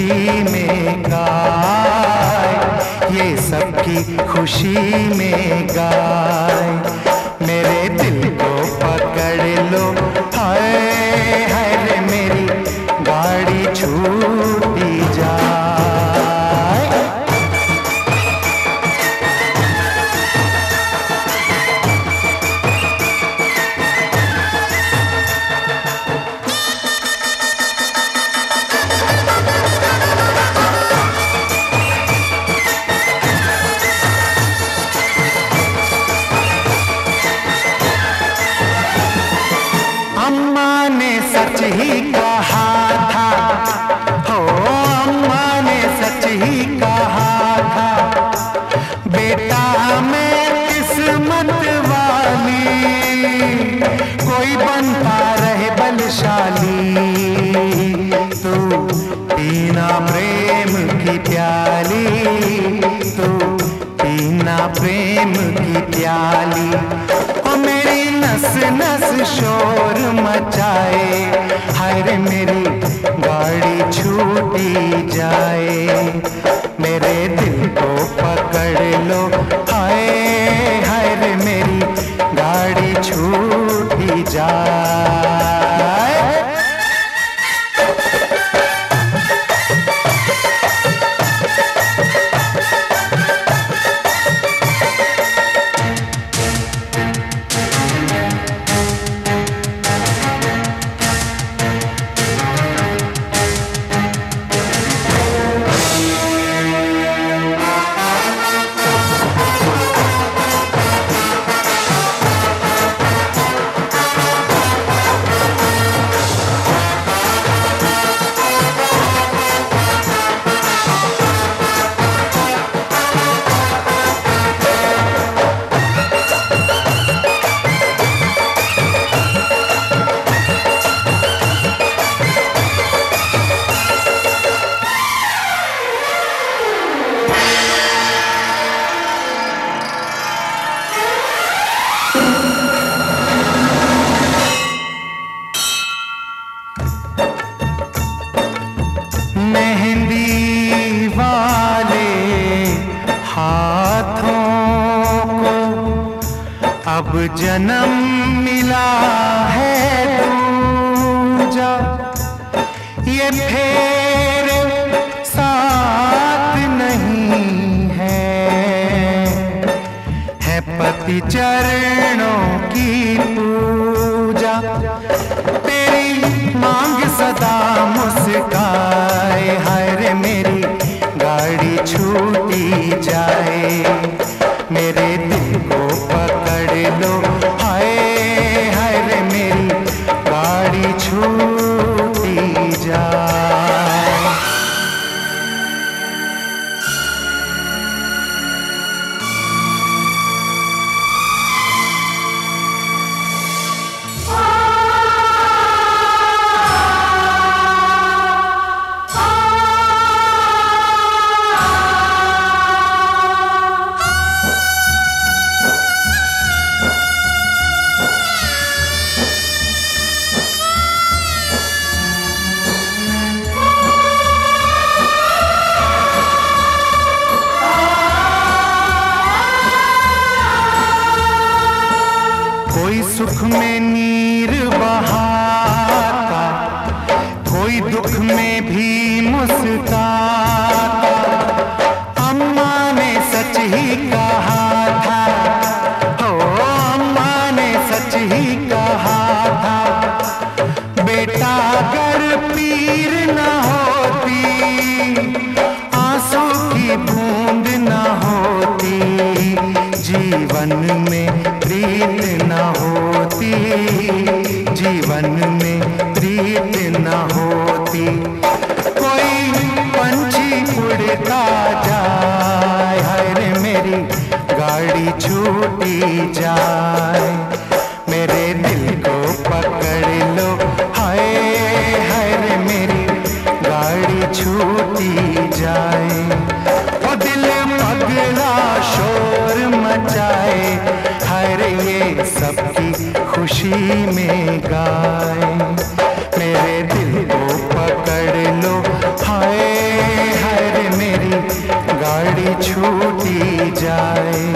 खुशी में गाए, ये सबकी खुशी में गाए। मेरे दिल को पकड़ लो, हाय हाय रे मेरी गाड़ी छूटी जाए। अम्मा ने सच ही कहा था, हो अम्मा ने सच ही कहा था, बेटा मैं किस्मत वाली, कोई बनता रहे बलशाली, तू पीना प्रेम की प्याली, तू पीना प्रेम की प्याली। ओ मेरी नस नस शोर मचाए, हाय रे मेरी गाड़ी छूटी जाए। मेरे दिल को पकड़ लो, हाय हाय रे मेरी गाड़ी छूटी जाए। मेहंदी वाले हाथों को अब जन्म मिला है दूजा, ये फेरे साथ नहीं है पति चरणों की पूजा। तेरी मांग सदा मुस्काए, हाय रे मेरी गाड़ी छूटी जाए। मेरे दिल को पकड़ लो, हाय हाय रे मेरी गाड़ी छूटी जाए। कोई सुख में नीर बहाता, कोई दुख में भी मुस्काता। अम्मा ने सच ही कहा था, हो अम्मा ने सच ही कहा था, बेटा अगर पीर न होती, आंसू की बूंद न होती, जीवन में प्रीत न होती, जीवन में प्रीत न होती। कोई पंछी उड़ता जाए, हाय रे मेरी गाड़ी छूटी जाए। मेरे दिल को पकड़ लो, हाय हाय रे मेरी गाड़ी छूटी जाए। ओ दिल पगला शोर मचाए, हाय रे ये सबकी खुशी में गाए। मेरे दिल को पकड़ लो, हाय टूटी जाए।